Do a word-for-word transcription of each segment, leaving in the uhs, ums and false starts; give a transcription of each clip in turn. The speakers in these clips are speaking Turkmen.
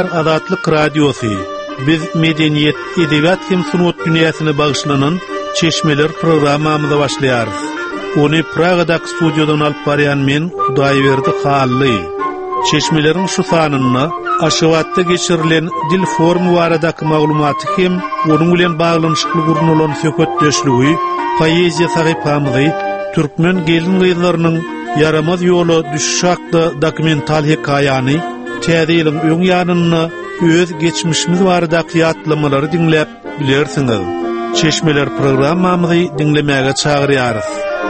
Şäher Azatlyk Radiosu. Biz medeniyet, edebiyat hem sunut dünýäsine bagyşlanan Çeşmeler programmamyza başlaýarys. Onu Praga'dak studiodan alyp barýan men Hudaýberdi Hally. Çeşmelerin şu sanyny Aşgabatda geçirilen dil formu baradaky maglumaty hem onuň bilen baglanyşykly gurnulan söhbetdeşligi, poeziýa sahypamyzy, türkmen gelin gyzlarynyň yaramaz ýoly düşüş hakda dokumental hekaýany, täze ýylyň öň ýanyny öz geçmişimiz baradaky ýatlamалary dinläp bilersiňiz. Çeşmeler programmamyzy dinlemäge çagyrýarys.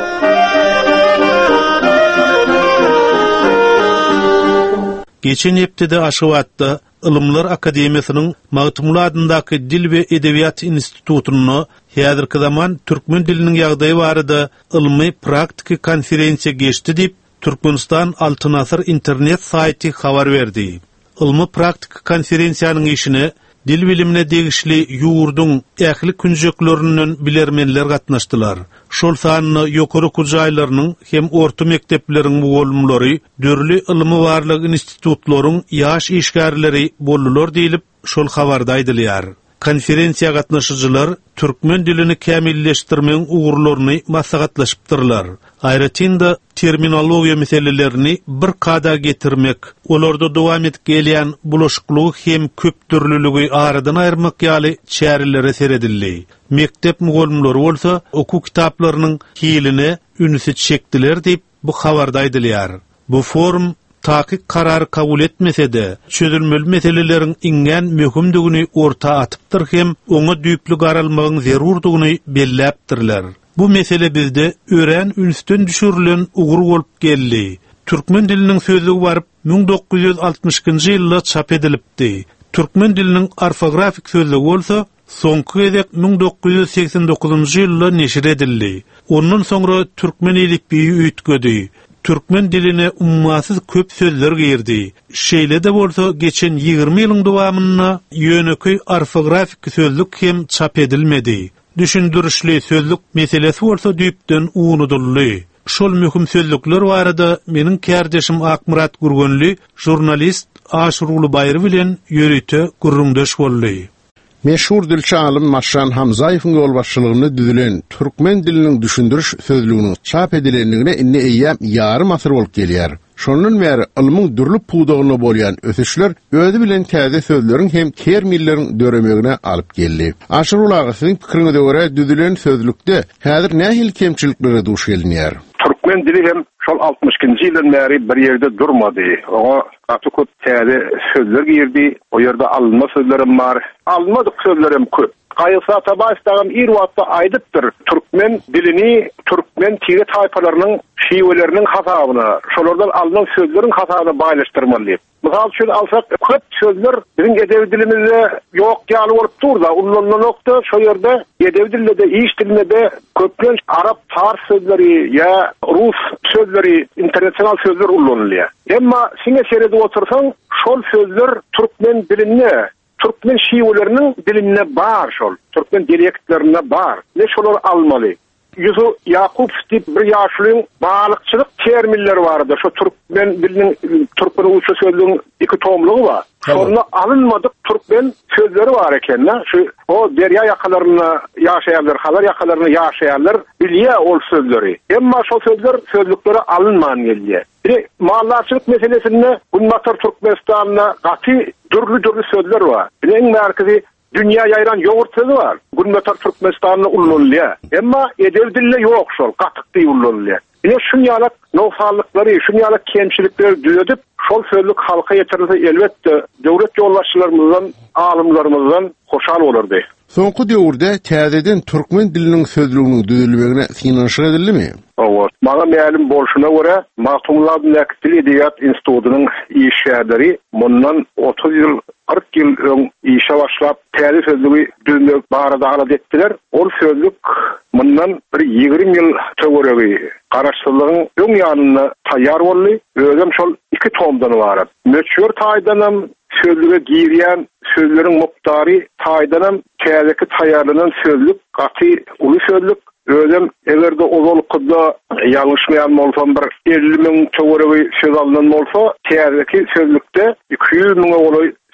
Geçen heptede Aşgabatda Ilımlar Akademiyasının Magtumly adyndaky Dil we Edebiyat Institutuny häzirki zaman türkmen diliniň ýagdaýy barada ilmi praktiki konferensiýa geçdi diýip Türkmenistan Altyn Asr internet saýty habar berdi. Ilmi praktiki konferensiýanyň işine dil bilimine degişli ýurdun ähli künjekleriniň bilermenler gatnaşdylar. Şol sanyny ýokary kujaýlarynyň hem orta mekdepleriniň bolumlary, dörli ilmi barlyk institutlaryň ýaş işgärleri bollular diýilip şol habarda aýdylýar. Konferensiýa gatnaşyjylar türkmen dilini kämilleşdirmeň ugurlaryny maslahatlaşypdyrlar. Aýratynda terminologiýa meselelerini bir kada getirmek, olarda dowam edip gelýän bulaşyklygy hem köp türlüligi aradan aýyrmak ýaly çärilere seredildi. Mektep mugallimleri bolsa oku kitaplarynyň hiline ünüsi çekdiler diýip bu habarda aýdylýar. Bu forum takyk karary kabul etmese-de, çözülmeli meseleleriň ingen möhümdigini orta atypdyr hem oňa düýpli garalmagyň zerurdygyny belläpdirler. Bu mesele bizde ören ünsüten düşürülen ugur bolup geldi. Türkmen diliniň sözlügi baryp bin dokuz ýüz altymyşyncy ýylda çap edilipdi. Türkmen diliniň ortografik sözlügi bolsa soňky gezek bin dokuz ýüz seksen dokuzynjy ýylda neşir edildi. Ondan soňra türkmen elifbiýi üýtgedi. Türkmen diline ummasyz köp sözler girdi. Şeýle de bolsa geçen ýygrimi ýylyň dowamyna ýöneköy ortografik sözlük hem çap edilmedi. Düşündürüşli sözlük meselesi bolsa düýpden unudyly. Şol möhüm sözlükler barada meniň kärdeşim Akmurat Gurgunly, jurnalist Aşurulu Baýry bilen ýörüte gurrundaş boldy. Meşhur dilçi alim Maşran Hamzaýewiň ýol başçylygyny düzülen türkmen diliniň düşündürüş sözlüginiň çap edilenligine inni eýýäm ýarym asyr bolup gelýär. Şondan beri ilmiň dürli puwdagyna bolýan ösüşler özi bilen täze sözleriň hem terminleriň döremegine alyp geldi. Aşyrul agasynyň pikirine görä düzülen sözlükde häzir nähil kemçiliklere duş gelinýär. Türkmen dili hem şol altymyşyncy ýyldan beri bir ýerde durmady. Oňa atyk täze sözler girdi. O ýerde alınma sözlerim bar. Alınmadyk sözlerim köp. Gaýsa tabaýstagam ir wagtda aýdypdyr. Türkmen dilini türkmen tire taýpalarynyň şiweleriniň hasabyna, şolardan alynan sözleriň hasabyna baýlaşdyrmaly. Mysal üçin alsak, köp sözler biziň edebi dilimizde ýok ýaly bolup durda. Ullanlanokda şo ýerde edebi dilinde, iş dilinde de köplen arap, fars sözleri ýa rus sözleri, internasional sözler ullanylýar. Emma siňe serede otursaň, şol sözler türkmen diline, türkmen şiweleriniň diline bar şol, türkmen dialektlerine bar. Ne şolar almaly. Yusuf Yakup diýip bir ýaşlyň balykçylyk terminleri bardy. Şo türkmen diliniň türkmen uçu sözlüğüň iki tomlugy bar. Şonu alınmadyk türkmen sözleri bar eken. Şu o derya ýakalaryna ýaşaýanlar, halar ýakalaryna ýaşaýanlar bilýär ol sözleri. Emma şo sözler sözlükleri alınman gelýär. Bir mallarçylyk meselesinde Gunmatar Türkmenistan'na gaty dürli-dürli sözler bar. Eng merkezi dünya ýaýran ýogurt sözü bar. Gunmatar Türkmenistan'na ullanylýar. Emma edeb dille ýok şol, gatyk diýip ullanylýar. Ýa şunýalyk nowsallyklary, şunýalyk kemçilikleri düýedip, şol sözlük halka ýetirilse elbetde döwlet ýolbaşçylarymyzdan, alymlarymyzdan hoşal bolardy. Soňky döwürde täzeden türkmen diliniň sözlüginiň düzülmegine synanyşyk edildimi? Owat. Maňa ma'lum bolşuna görä, Magtumly adyndaky Dil Edebiyat Institutunyň işgärleri mundan otuz ýyl, kırk ýyl öň işe başlap täze sözlügi düzmek barada alat etdiler. Ol sözlük mundan bir ýygrimi ýyl töweregi garaşsyzlygyň öň ýanyna taýýar boldy. Özüm şol iki tomdan barap. Möçür taýdanam sözlüge girýän sözleriň muktary taýdanam täzeki taýýarlanan sözlük gaty uly sözlük. Özüm egerde ozolukda ýalňyşmaýan bolsam bir elli miň töweregi söz alynan bolsa, täzeki sözlükde iki ýüz miň oly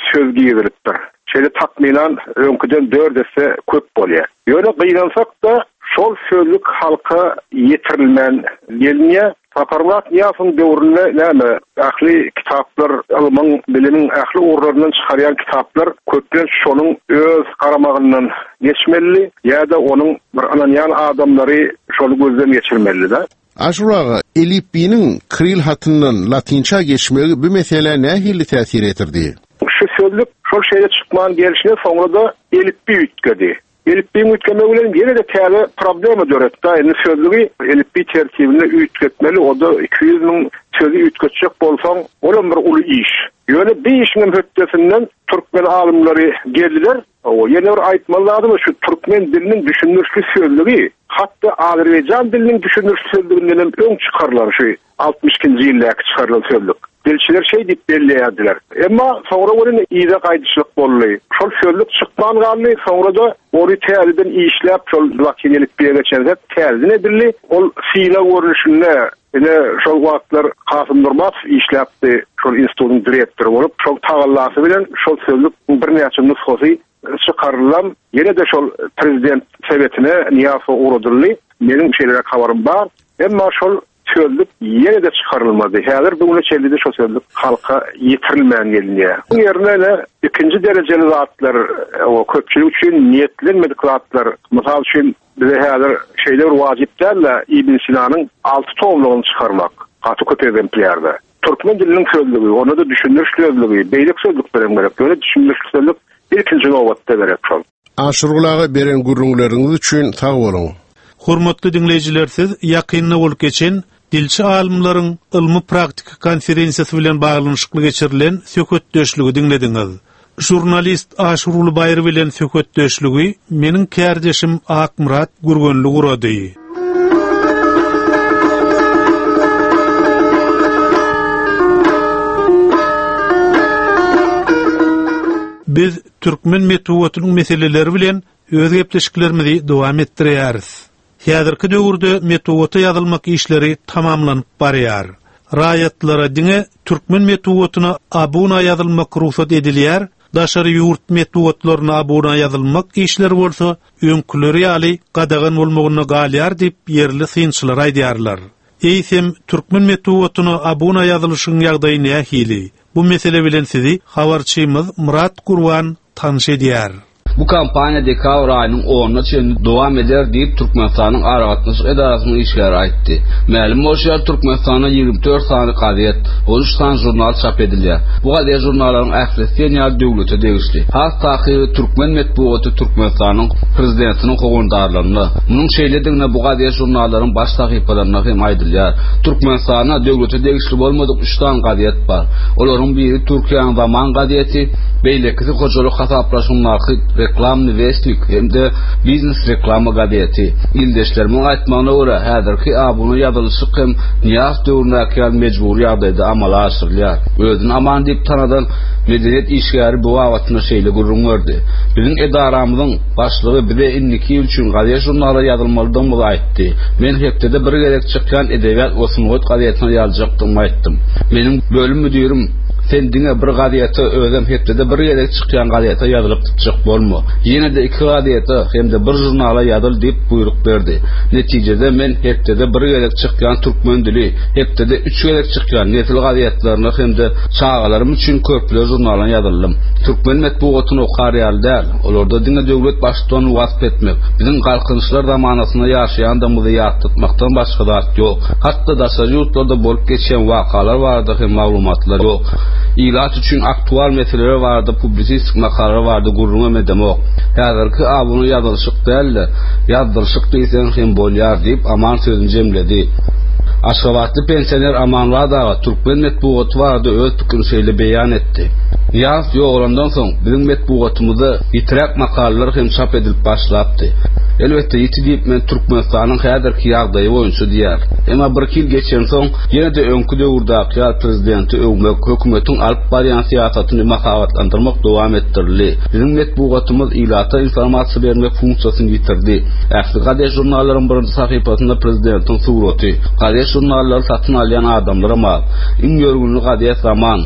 söz giýilipdir. Şeýle takminan öňküden dört esse köp bolýar. Ýöne gynansak da şol sözlük halka yetirilmän gelmeye Taparmat niyafın döwründe näme ahli kitaplar, alman bilimin ahli urlarından çıkaryan kitaplar köpden şonun öz qaramagyndan geçmeli ya da onun bir ananyan adamları şonu gözden geçirmeli de. Aşuraga Elipbi'nin Kiril hatından Latinça geçmegi bu mesele nähili täsir etirdi? Şu sözlük şol şeýle çıkman gelişine sonra da Elipbi ütkedi. Elipbi'nin ütkeme bilen yine de täze problemi döretdi. Yani sözlüğü Elipbi terkibinde ütketmeli. O da iki yüz bin sözü ütketecek bolsaň, olan bir ulu iş. Ýöne bir işinin höttesinden Türkmen alimleri geldiler. O yine bir aýtmalardy şu Türkmen dilinin düşünürçlü sözlüğü, hatta Azerbaycan dilinin düşünürçlü sözlüğünden öň çıkarılan şu altmış ikinji ýyldaky çıkarılan sözlük. Dilçiler şey diýip belleýärdiler. Emma sonra onun ýyda gaýdyşlyk boldy. Şol sözlük çykman galy, sonra da ory täzeden işläp şol latinlik bir geçende täzeden edildi. Ol fiýle görünüşinde ene şol wagtlar Kasım Nurmat işläpdi. Şol institutyň direktory bolup, şol tagallasy bilen şol sözlük bir näçe nusxasy çıkarılan, yine de şol prezident sebetine niyafa uğradırlı. Benim şeylere kavarım var. Emma şol sözlük yine de çıkarılmadı. Hazır bunu çeldide şol sözlük halka yetirilmeyen geliniyor. Bu yerine ne? İkinci dereceli zatlar, o köpçülük için niyetlenmedik zatlar, misal için bize hazır şeyler vaciplerle İbn Sina'nın altı tohumluğunu çıkarmak. Katı kötü exemplerde. Türkmen dilinin sözlüğü, onu da düşündürüş sözlüğü, beylik sözlük veren gerek. Böyle düşündürüş sözlük ilkinci novatda berek şol. Aşırgulaga beren gurrunlaryňyz üçin sag bolun. Hormatly dinleyijiler, siz ýakynly bolup geçen dilçi alimlaryň ilmi praktik konferensiýasy bilen baglanyşykly geçirilen söhbetdeşligi dinlediňiz. Jurnalist Aşurul Bayır bilen söhbetdeşligi meniň kärdeşim Akmurat Gurgönli gurady. Biz Türkmen metuwatynyň meseleleri bilen öz gepleşiklerimizi dowam etdirýäris. Häzirki döwürde metuwaty ýazylmak işleri tamamlanyp barýar. Raýatlara diňe Türkmen metuwatyna abuna ýazylmak ruhsat edilýär. Daşary ýurt metuwatlaryna abuna ýazylmak işleri bolsa, öňküleri ýaly gadagan bolmagyna galýar diýip ýerli synçylar aýdýarlar. Eýsem Türkmen metuwatyna abuna ýazylışyň ýagdaýy nähili? Bu mesele bilen sizi habarçymyz Murat Gurwan tanış edýär. Bu kampanya dekabr ayının onuna çeýin dowam eder diýip Türkmenistanyň Aragatlyşyk edarasynyň işgäri aýtdy. Mälim bolýar, Türkmenistanyň ýygrimi dört sany gaziet, on üç sany jurnal çap edilýär. Bu gaziet jurnallaryň ählisi ýa döwlete degişli. Has tahyry Türkmen metbuaty Türkmenistanyň prezidentiniň hogundarlygyny. Munyň şeýlediňne bu gaziet jurnallaryň baş sahypalaryna hem aýdylýar. Türkmenistana döwlete degişli bolmadyk üç sany gaziet bar. Olaryň biri Türkiýanyň Zaman gazieti, beýlekli hojalyk hasaplaşmalarky reklamny westlik hem de biznes reklama gazieti. Ildeşlerimin aýtmagyna görä, häzirki abuny ýazylşyk hem niýas döwründäki mejburi ýagdaýda amala aşyrylýar. Özüni aman diýip tanadan medeniýet işgäri bu wagtynda şeýle gurrun gördi. Biziň edaramyzyň başlygy bize inniki üçin gaziet jurnalary ýazylmalydyň bu aýtdy. Men hepde bir gerek çykýan edebiýat osmowat gazietine ýazajakdym aýtdym. Meniň bölüm müdirim sen diňe bir gazieti özüm hepde bir gerek çykýan gaziete ýazylyp tutjak bolma. Ýene de iki gaziete hem de bir jurnala ýazyl diýip buyruk berdi. Netijede men hepde bir gerek çykýan türkmen dili, hepde üç gerek çykýan netil gazietlerini hem de çağalarym üçin köplü jurnala ýazyldım. Türkmen metbuatyny okar ýaly, olarda diňe döwlet başlygyny wasp etmek, biziň galkynçylar zamanasyna ýaşaýandymyzy ýatdytmakdan başga zat ýok. Hatda daşary ýurtlarda bolup geçen wakalar bardy hem maglumatlar ýok. İlat üçün aktual meseleler vardı, publisistik makalar vardı, gurrun edemok. Häzirki abuny ýazylşyk däldi, ýazdyrşyk diýsen hem bolýar diýip aman sözüni jemledi. Aşgabatly pensioner Aman Radaga Türkmen metbuaty vardy, öz pikrini şeýle beýan etdi. Ýaz ýoglandan soň biziň metbuatymyzda ýitirak makalalar hem çap edilip başlapdy. Elbette ýeti diýip men Türkmenistanyň häzirki ýagdaýy boýunça diýär. Emma bir ýyl geçen soň ýene de öňkü döwürde prezidenti öňmek hökümetiň alyp barýan siýasatyny mahabatlandyrmak dowam etdirildi. Biziň metbuatymyz ilata informasiýa bermek funksiýasyny ýitirdi. Ähli gaziet jurnallaryň birinji sahypasynda prezidentiň suraty, gaziet jurnallary satyn alýan adamlara mal. Iň ýörgünli gaziet Zaman,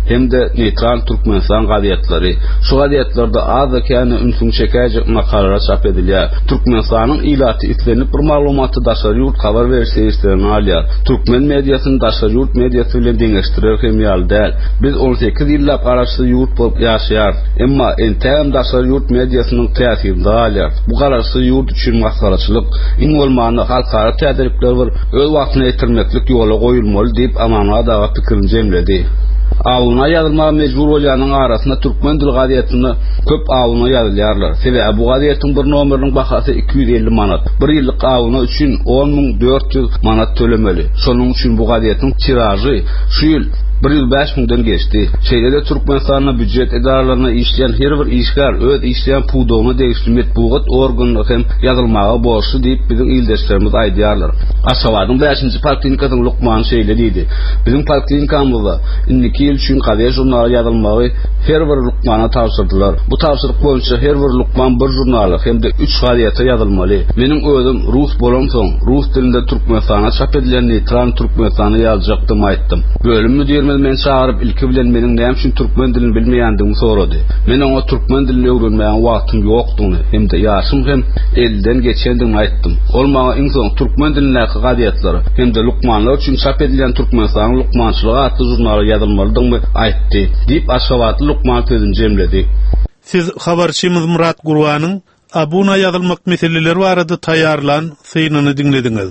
hem de neytral Türkmenistan gaziyetlari. Şu gaziyetlerde az ekeni ünsün çekecek makalalar çap edilýär. Türkmenistanyň ilaty islenip bir maglumaty daşary ýurt habar berýärlerini alýar. Türkmen mediasyny daşary ýurt mediasy bilen deňeşdirer hem ýaly däl. Biz on sekiz ýyllap garaşly ýurt bolup ýaşaýar. Emma entem daşary ýurt mediasynyň täsirinde alýar. Bu garaşly ýurt üçin masgaraçylyk, iň bolmany halkara tädiripler bir öz wagtyny ýetirmeklik ýola goýulmaly diýip amana daga pikirini jemledi. Awuna ýazylma mejbur bolýanyň arasynda türkmen dil gaziýetini köp awuna ýazylýarlar. Sebäbi bu gaziýetiň bir nomerynyň bahasy iki yüz elli manat. Bir ýyllyk awuna üçin on miň dört yüz manat tölemeli. Şonuň üçin bu gaziýetiň tiražy şu ýyl bir yüz beş miňden geçdi. Şeýle Türkmenistanyň büdjet edaralaryna işleýän her bir işgär öz işleýän puwdugyny degişdirmek bugat organly hem ýazylmaga borçly diýip biziň ildeşlerimiz aýdýarlar. Aşgabatyň beşinji parklinikasyň Lukman şeýle diýdi. Biziň parklinikamyzda iki ýyl üçin gaziýet jurnaly ýazylmagy her bir Lukmana tapşyrdylar. Bu tapşyryk boýunça her bir Lukman bir jurnaly hem de üç gaziýete ýazylmaly. Meniň özüm rus bolan soň rus dilinde Türkmenistana çap edilen neytral Türkmenistany ýazajakdym aýtdym. Bölüm müdiri men çağırıp ilki bilen meniň näme üçin türkmen dilini bilmeýändigimi sorady. Men oňa türkmen dilini öwrenmäň wagtym ýokdugyny hem de ýaşym hem elden geçendigimi aýtdym. Ol maňa iň soň türkmen dilindäki gaziýetlere hem de Lukmanlar üçin çap edilen Türkmenistan Lukmançylygy atly jurnaly ýazylmalydymy aýtdy diýip Aşgabatly Lukman sözüni jemledi. Siz habarçymyz Murat Gurwanyň Abuna ýazylmak meseleleri barada taýýarlan synyny dinlediňiz.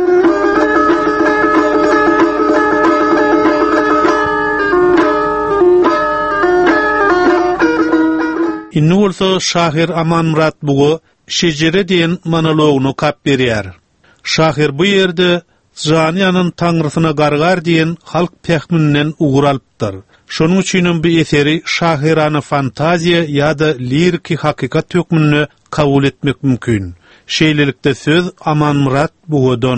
Inni bolsa Şahir Aman Murat bugu şejere diýen monologuny kap berýär. Şahir bu ýerde Janiyanyň taňrysyna gargar diýen halk pähmininden ugur alypdyr. Şonuň üçin bu eseri şahirana fantaziya ýa-da liriki hakykat hökmüni kabul etmek mümkin. Şeýlelikde söz Aman Murat bugudan.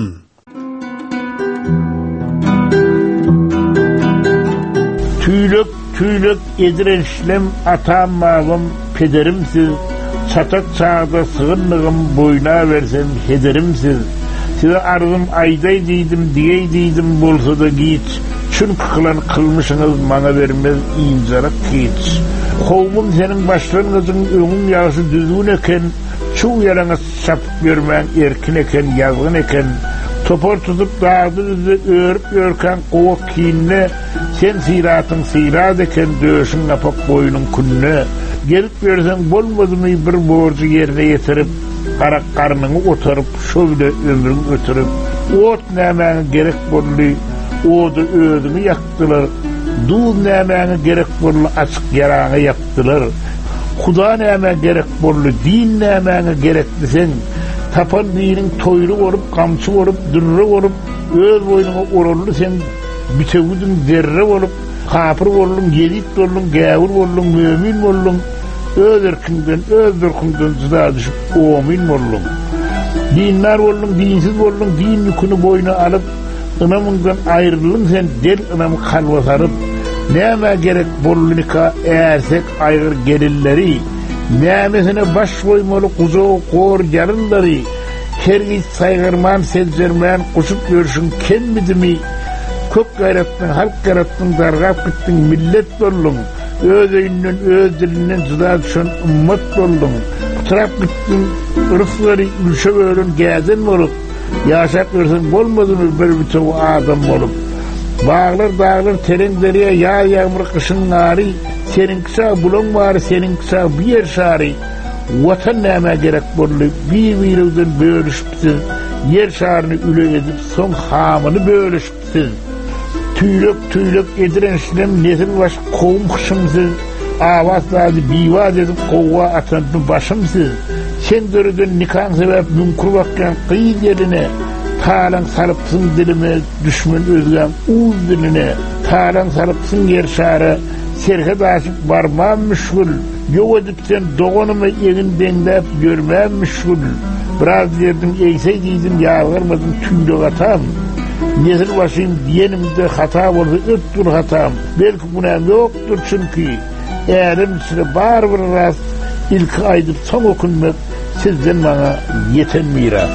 Tüylük tüylük edirenşlem atam mağım pederimsiz, çatak çağda sığınlığım boyuna versem hederimsiz. Size arzım ayday deydim, diyey deydim bolsa da giç. Çünkü kılan kılmışınız bana vermez incarak giç. Kovmum senin başlarınızın önüm yağısı düzgün eken, çoğu yarana sapıp görmen erkin eken, yazgın eken. Topor tutup dağdı düzü örüp örken kovak kiyinne, sen siratın sirat eken döşün apak boyunun künne. Gelip görsen bolmadı mı bir borcu yerine yetirip, karak karnını oturup, şöyle ömrün ötürüp, ot nämäňe gerek bolly, odu ödünü yaktılar, dul nämäňe gerek bolly, açık yaraňy yaktılar, Huda nämäňe gerek bolly, din nämäňe gerek desen, tapan dinin toyru olup, kamçı olup, dürre olup, öz boynuňa orully sen bitewüdün derre olup, kapır bollun, yelit bollun, gäwür bollun, mömin bollun, öz erkinden, öz dürkünden juda düşüp, omin bollun. Dinler bollun, dinsiz bollun, din yükünü boyuna alıp, ınamından ayrılın sen del ınamı kalva sarıp, näme gerek bollunika ersek aygır gelilleri, nämesine baş koymalı kuzo kor yarınları, kergiç saygırman sezcermen kuşup görüşün kenmidimi, kök gayretten, halk gayretten dargap gittin millet bollun, öz öýünden, öz dilinden juda düşen ümmet boldum. Trap gittin, ırfları ülşe bölün gäzen bolup, ýaşap görsen bolmadymy bir bitew adam bolup. Bağlar dağlar tereň deriýe ýar ýağmur kışın nary, senin kısa bulan bar, senin kısa bir yer şary. Watan näme gerek bolly, bir birden bölüşipsiz, yer şaryny üle edip soň hamyny bölüşipsiz. Tüylük tüylük edirenşlem nesil baş kovum kışımsız, avazladı biva edip kovva atandı başımsız. Sen dörüdün nikahın sebep mümkür bakkan kıyıl yerine, talan sarıpsın dilime düşman özgem uğuz diline, talan sarıpsın yer şarı, serhe daşıp barmam müşgül, yok edip sen doğunumu evin dendep görmem müşgül. Biraz verdim eysey deydim yağırmadım tüylük atam. Nesil başıyım diyenimde hata oldu, öttür hatam. Belki buna yoktur çünkü eğerim içine bar bir rast ilk aydır son okunmak sizden bana yeten miras.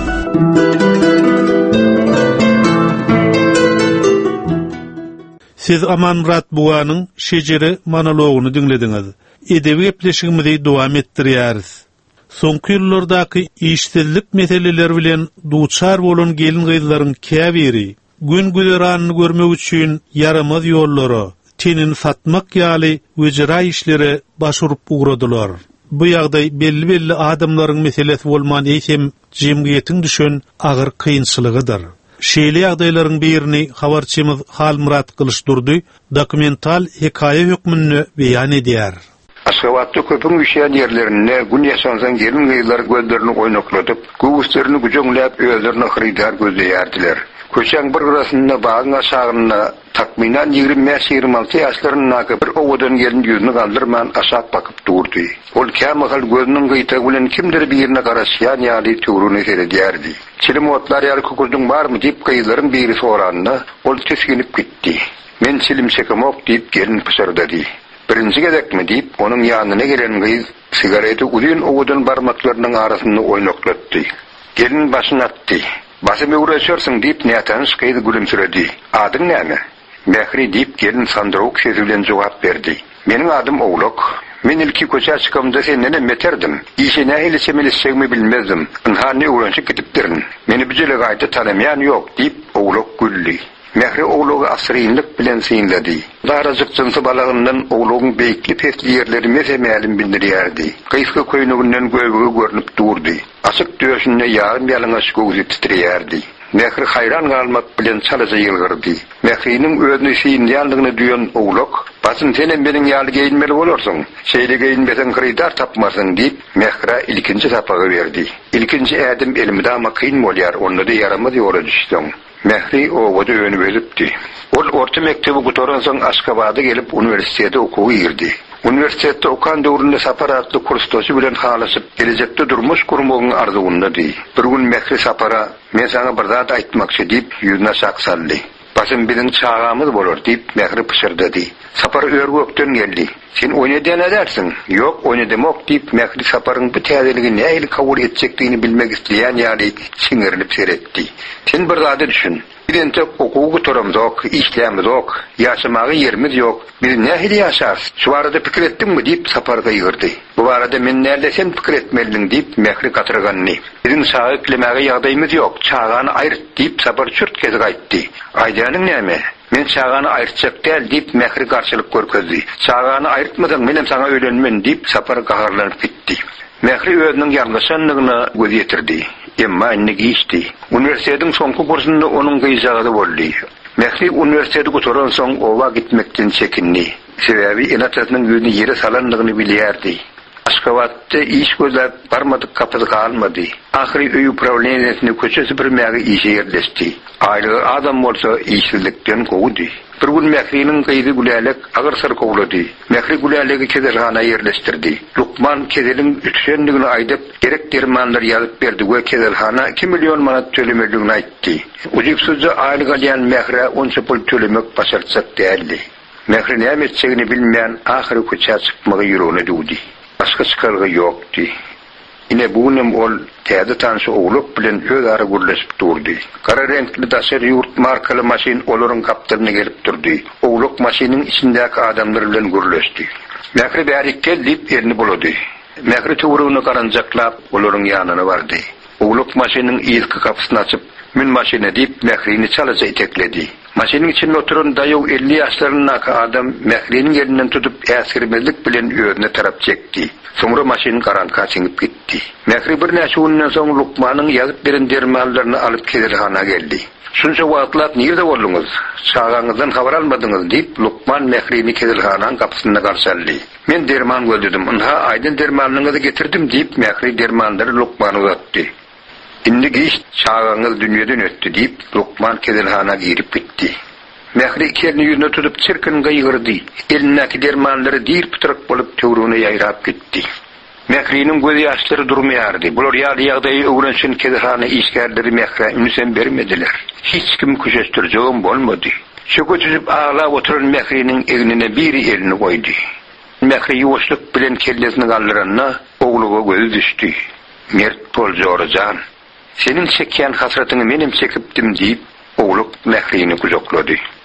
Siz Aman Murat Buğanın şejeri monologunu dinlediňiz. Edebi gepleşigimizi dowam etdirýäris. Soňky ýyllardaky işsizlik meseleleri bilen duçar bolan gelin gyzlaryň käbiri, gün güzeranyny görmek üçin yaramaz ýollary, tenin satmak ýaly wejra işlere başurup ugradylar. Bu ýagdaý belli-belli adamlaryň meselesi bolman eýsem jemgyýetiň düşen agyr kynçylygydyr. Şeýle ýagdaýlaryň birini habarçymyz Halmurat Kılıçdurdy dokumental hekaýe hökmünde beýan edýär. Aşgabatda köpüň üşýän ýerlerinde gün ýaşansan gelin gyzlar gözlerini oýnakladyp, göwüslerini güjöňläp özlerini hyrydan gözleýärdiler. Köçäň bir gyrasynda bagyň aşagyna takminan ýigirme beş ýigirme alty ýaşlaryna bir owadan gelin ýüzüni galdyrman aşak bakyp durdy. Ol kämahal gözüniň gyýtagy bilen kimdir birine garaşýan ýaly töwrüni seredýärdi. Çilim otlar ýaly kukurdyň barmy diýip gyzlaryň biri soranna, ol tesginip gitdi. Men çilim çekemok diýip gelin pysyrdy. Birinci gedekmi diýip onuň ýanyna gelen gyz sigarety uzun owadan barmaklarynyň arasynda oýnaklatdy. Gelin başyny atdy. Basym öwreşersiň diýip nätan şykydy gülümsüredi. Adyň näme? Mehri diýip gelin sandyrok sesi bilen jogap berdi. Meniň adym Owlok. Men ilki köçä çykamda senden emmeterdim. Işine hilişemilişegmi bilmezdim. Ynhany öwrenşik gidipdirin. Meni bijile gaýta tanamayan ýok diýip Owlok gülli. Mehri Owlogy asyrynlyk bilen synlady. Darajyk jynsy balagyndan Owlogyň beýikli pesli ýerleri mesemälim bildirýärdi. Gyýsky köýnüginden göwüge görnüp durdy. Açyk döşünde ýarym ýalyňaç göwüzi titrýärdi. Mehri hayran galmak bilen çalaja ýylgyrdy. Mehriniň özüni synýanlygyny duýan Owlok, "Basym senen meniň ýaly geýinmeli bolarsyň. Şeýle geýinmesen gyrydar tapmasyň" diýip Mehra ilkinji tapagy berdi. İlkinji ädim elimde ama kyn bolýar, onda da yaramaz ýola düşdüm. Mehri owada öňüne beripdi. Ol orta mektebi gutoran soň Aşgabatda gelip uniwersitete okuwy girdi. Uniwersitette okan döwründe sapar atly kursdoşy bilen halasyp gelecekde durmuş gurmagyň arzugyndady. Bir gün Mehri sapara "Men sana bir zat aýtmakçy" diýip ýüzüne şak saldy. "Basym biziň çagamyz bolar" diýip Mehri pysyrdy. Sapar örgökden geldi. "Sen oýnadan edersiň?" "Ýok, oýnadymok" diýip Mehri saparyň bu täzeligi näýli kabul etjekdigini bilmek isleýän ýaly çiňirilip seretdi. "Sen bir zat düşün. Birintek okuw gutoramyz ok, işlämiz ok, ýaşamagy ýerimiz ýok. Biz nähili ýaşarys? Şu barada pikir etdiňmi?" diýip saparga ýygyrdy. "Bu barada men näde sen pikir etmeliň" diýip Mehri gatyrganny. "Biziň şahy eklemäge ýagdaýymyz ýok, çagany aýryt" diýip sapar çürt kez gaýtdy. "Aýdanyň näme? Men çagany aýrtjak däl" diýip Mehri garşylyk görkezdi. "Çagany aýrtmasaň menem sana öýlenmen" diýip sapar gaharlanyp gitdi. Mehri özüniň ýalňyşanlygyna göz ýetirdi. Emma inni giýişdi. Uniwersitetiň soňky kursunda onuň gyýjagy boldy. Mehri uniwersiteti gutoran soň owa gitmekden çekindi. Sebäbi enatasynyň ýüzüne ýere salanlygyny bilýärdi. Aşgabatda iş gözläp barmadyk kapyda kalmady. Ahiri öý upravleniýasyny köçesi bir mäge işe ýerleşdi. Aýly adam bolsa işsizlikden gowdy. Bir gün Mehri'nin gyzy Gülälek agyr syr gowlady. Mehri Gülälegi kezelhana ýerleşdirdi. Lukman kezelin ütüşendigini aýdyp, gerek dermanlar ýazyp berdi we kezelhana iki milyon manat tölemeligini aýtdy. Ujypsuzca aýly galýan Mehri onça pul tölemek başartsak däldi. Mehri näme etjegini bilmeýän ahiri köçä çykmagy ýüregine dugdy. Başka çıkarga ýokdy. Ine bunem ol täze tanşy Owlok bilen öz ara gürleşip durdy. Kara renkli daşer ýurt markaly maşin olaryň kaptyryna gelip durdy. Owlok maşiniň içindäki adamlar bilen gürleşdi. Mehri bärik gelip erini bulady. Mehri töwrüne garanjaklap olaryň ýanyna bardy. Owlok maşiniň ilki kapysyny açyp "Men maşina" diýip Mehrini çalaja itekledi. Maşiniň içinde oturan daýaw elli ýaşlarynyňky adam Mehriniň elinden tutup äsirmezlik bilen özüne tarap çekdi. Soňra maşin karanka çiňip gitdi. Mehri bir näçe gündan soň Lukmanyň ýazyp beren dermanlaryny alyp kezelhana geldi. "Şunça wagtlap nirde bolduňyz? Çagaňyzdan habar almadyňyz" diýip Lukman Mehrini kezelhanaň kapysyna garşaldy. "Men derman gözledim. Ynha aýdyn dermanyňyzy getirdim" diýip Mehri dermanlary Lukmana uzatdy. "Indi giş çagaňyz dünýeden ötdi" diýip Lukman kezelhana girip gitdi. Mehri kelini ýüzüne tutup çirkin gaýgyrdy. Elindäki dermanlary diýip putrak bolup töwrüne ýaýrap gitdi. Mehriniň göz ýaşlary durmaýardy. Bular ýaly ýagdaýy öwrenşen kezelhana işgärleri Mehre ünsen bermediler. Hiç kim köşeşdirjegim bolmady. Şökö tüzüp ağlap oturan Mehriniň egnine biri elini goýdy. Mehri ýuwuşlyk bilen kellesini galdyranda Owluga gözü düşdi. "Mert boljaýarjan. Senin çekýän hasratyny menem çekipdim" diýip Owluk Mehrini kujoklady.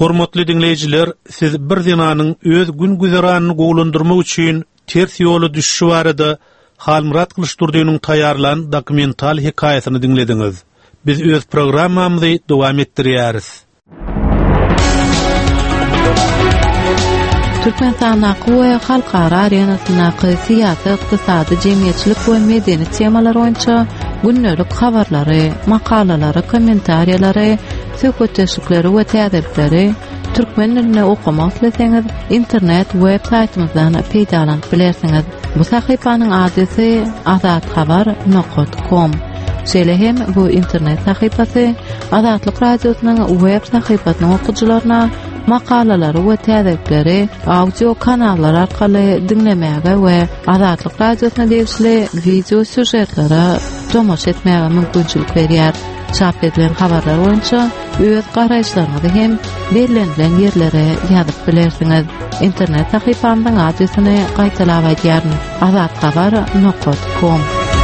Hormatly dinleyijiler, siz bir dünanyň öz gün güzeranyny gowlandyrmak üçin ters ýola düşüşi barada Halmurat Kılıçdurdynyň taýarlan dokumental hikaýasyny dinlediňiz. Biz öz programmamyzy dowam etdirýäris. Türkmenistan we halkara arenasyna siyasy, ykdysady, jemgyýetçilik we medeni temalar boýunça günnelik habarlary, makalalary, kommentariýalary, söhbetleşikleri we täzirlikleri türkmen dilinde okumak isteseňiz internet web saytymyzdan peýdalanyp bilersiňiz. Bu sahypanyň adresi azat habar nokta com. Şeýle hem bu internet sahypasy Azatlyk radiosynyň web sahypasynyň okuwçylaryna makalalary we täzirlikleri audio kanallar arkaly dinlemäge we Azatlyk radiosyna degişli video süjetlere tomoş etmäge mümkinçilik berýär. Çap edilen habarlar boýunça öz garaýşlaryňyzy hem belirlenen ýerlere ýazyp bilersiňiz. Internet sahypamyň adresini gaýtalap aýdýaryn: azat habar nokta com.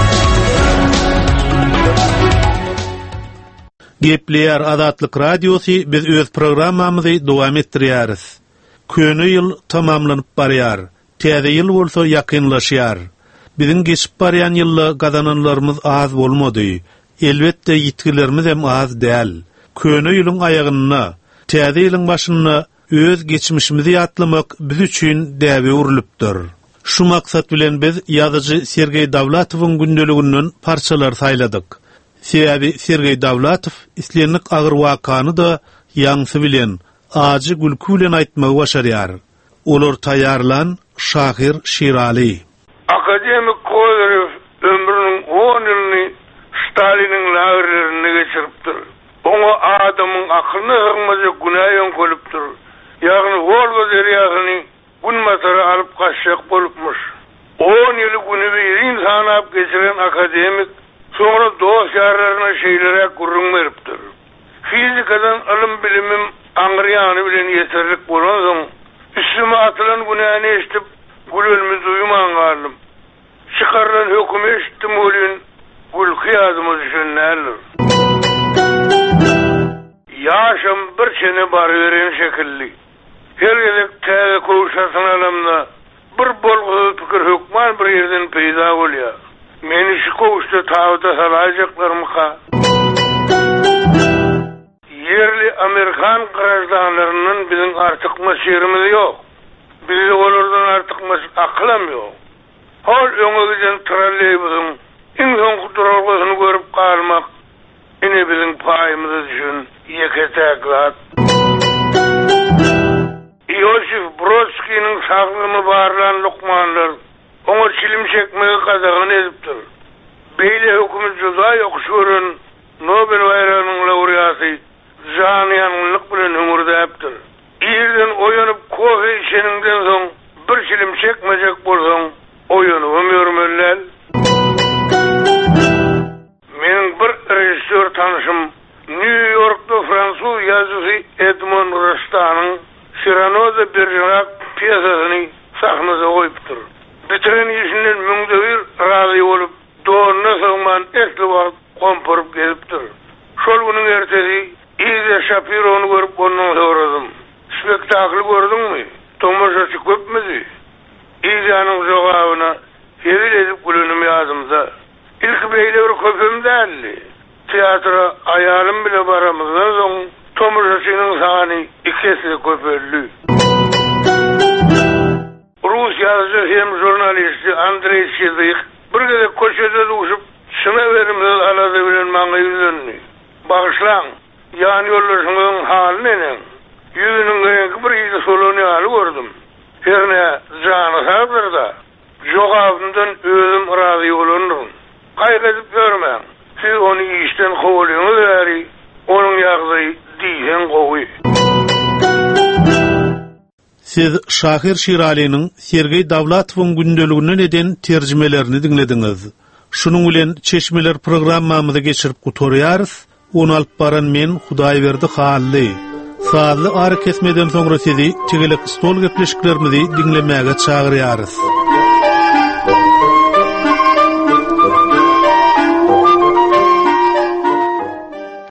Gepleýär Azatlyk radiosy, biz öz programmamyzy dowam etdirýäris. Köni ýyl tamamlanyp barýar. Täze ýyl bolsa ýakynlaşýar. Biziň geçip barýan ýylda gazananlarymyz az bolmady. Elbette ýitgilerimiz hem az däl. Köni ýylyň aýagyna, täze ýylyň başyna öz geçmişimizi ýatlamak biz üçin däwe urulypdyr. Şu maksat bilen biz ýazyjy Sergey Davlatowyň gündeliginden parçalar saýladyk. Sebebi Sergey Davlatow islenlik agyr wakany da ýaňsy bilen, ajy gülkü bilen aýtmagy başarýar. Olar taýarlan Şahir Şirali. Akademik Koylerev ömrünün on ýylyny Stalinin lagerlerinde geçiripdir. Oňa adamyň akylyny hygmaja günaýan kölepdir. Ýagny Volga derýagyny gün masara alyp gaçjak bolupmuş. on ýyly güni birin sanap geçiren akademik sonra dost ýarlaryna şeýlere gurrun beripdir. Fizikadan ilm bilimim aňyrýany bilen ýeterlik bolan soň üstüme atylan günaýany eşitip gülünmi duýman galym. Çykarlan höküm eşitdim bolýan gül kıyadımı düşünlerler. Yaşam bir çene bar veren şekilli. Her gelek täze kowuşasyn alamda bir bolgy pikir hökman bir yerden peýda bolýar. Meni şu kowuşda taýda salajaklarymy yerli Amerikan garaşdanlarynyň biziň artykmas ýerimiz ýok. Biz olardan artykmas aklam ýok. Hol öňe giden trolleýbusyň iň soňky duralgyny görüp galmak ine biziň paýymyz üçin ýeketek zat. Yosif Brodsky'nin saglymy barlan lukmanlar oňa çilim çekmegi kazagyn edipdir. Beýle hökümet juda ýokşuran Nobel bayranyň laureaty Janyanlyk bilen ömürdäpdir. Ýerden oýanyp kofe içeninden soň bir çilim çekmejek bolsaň oýanyp ömürmellel. Menin bir rejissör tanışım New York'ta Fransuz yazıcı Edmond Rostan'ın Cyrano de Bergerac piyasasyny sahnaga goýupdyr. Bitiren işinden müňde bir razy bolup doğruna soňman esli wagt komporup gelipdir. Şol günüň ertesi Ize Shapiro'nu görüp ondan soradym. Spektakly gördüňmi? Tomoşaçy köpmidi? Ize'nin jogabyna hewil edip gülünüm ýazymda. İlk beýle bir köpüm däldi. Teatra aýalym bile baramyzdan soň tomoşaçynyň sany ikisi köpeldi. Rus ýazgy hem jurnalisti Andrey Şedik bir gede köşede duşup şuna verimli alady bilen maňa ýüzlendi. Bagyşlaň, ýani ýollaşynyň halyny ne? Ýüzüniň bir ýyzy solany aly gördüm. Herne jany sabyrda. Jogabyndan özüm razy bolandyr. Gaýgadyp görmäň. Siz onu işten howlyňyz bäri, onuň ýagdy diýen gowy. Siz Şahir Şirali'nin Sergey Davlatowyň gündeligine eden terjimelerini dinlediňiz. Şunuň bilen Çeşmeler programmamyzy geçirip gutorýarys. Onu alyp baran men Hudaýberdi Hally. Saatly ary kesmeden soňra sizi tegelik stol gepleşiklerimizi dinlemäge çagyrýarys.